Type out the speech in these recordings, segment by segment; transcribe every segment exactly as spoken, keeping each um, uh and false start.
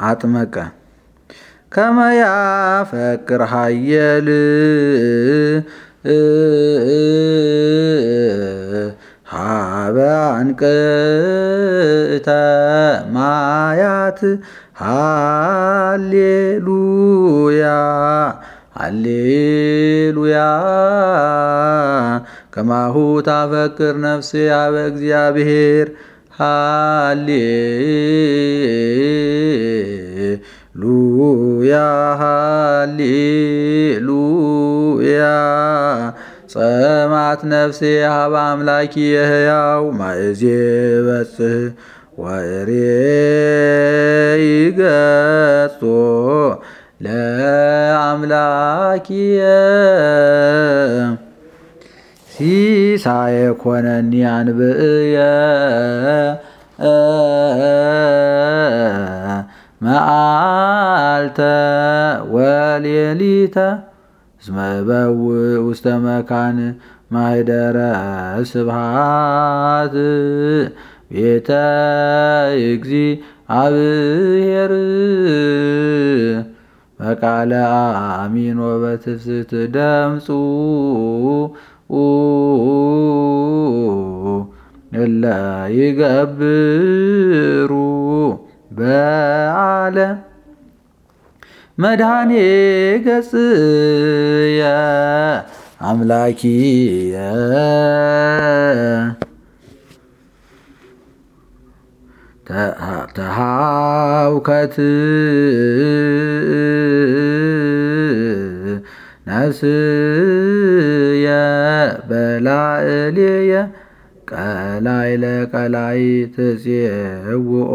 አጥመቀ ከመ ያፈቅር ሀየል ሀበ አንቅዕተ ማያት ሃሌሉያ ሃሌሉያ ከማሁ ታፈቅር ነፍሴ አበ እግዚአብሔር ሃሌሉያ ሃሌሉያ ጸማት ነፍሴ ሀበ አምላኪ የሕያው ማእዜ በጽሕ ወሬይ ገጾ ለአምላኪየ ሲሳየ ኮነኒ አንብእየ መዓልተ ወሌሊተ እስመ እበውእ ውስተ መካን ማኅደረ ስብሐት ቤተ እግዚአብሔር በቃለ አሚን ወበትፍስሕት ደምጹ እለ ይገብሩ በዓለ መድኃኔ ገጽየ አምላኪየ ተሃውከት ነፍስየ በላዕሌየ ቀላይ ለቀላይ ትጼውኦ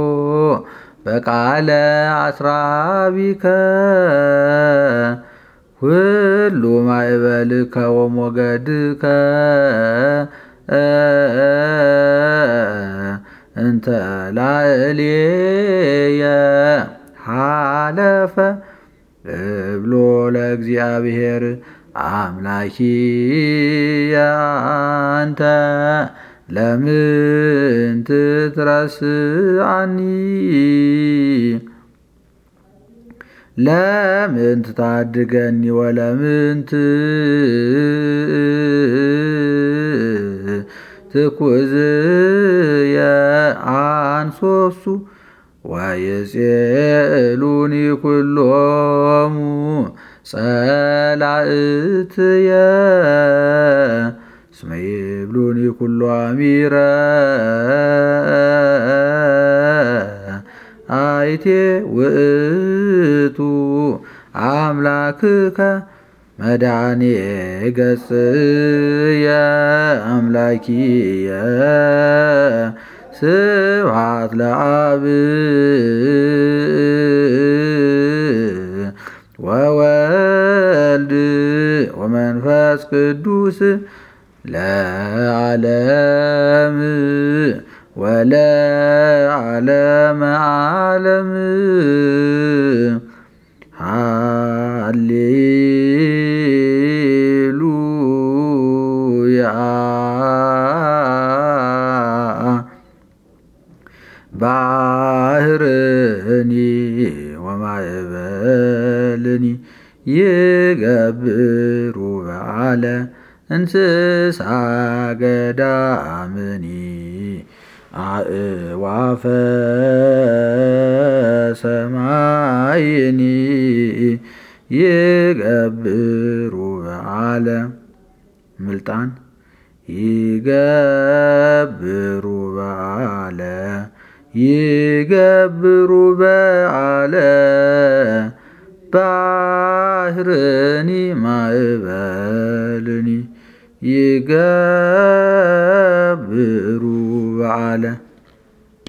በቃለ አስራቢከ ሁሉ ማዕበልከ ወሞገድከ እንተ ላዕሌየ ሃለፈ እብሎ ለእግዚአብሔር አምላኪየ አንተ ለምን ትትረስዓኒ ለምን ትታድገኒ ወለምን ትኩዝየ አንሶሱ ወይጼሉኒ ኩሎሙ ጸላእትየ እስመ ይብሉኒ ኩሎ አሚረ አይቴ ውእቱ አምላክከ መድኃኔ ገጽየ አምላኪየ ስብሐት ለአብ ወወልድ ወመንፈስ ቅዱስ ለዓለም ወለዓለመ ዓለም ሃሌሉያ ባሕርኒ ወማዕበልኒ ይገብሩ በዓለ እንስሳ ገዳምኒ አእዋፈ ሰማይኒ ይገብሩ በዓለ ምልጣን ይገብሩ በዓለ ይገብሩ በዓለ ባሕርኒ ማዕበልኒ ይገብሩ በዓለ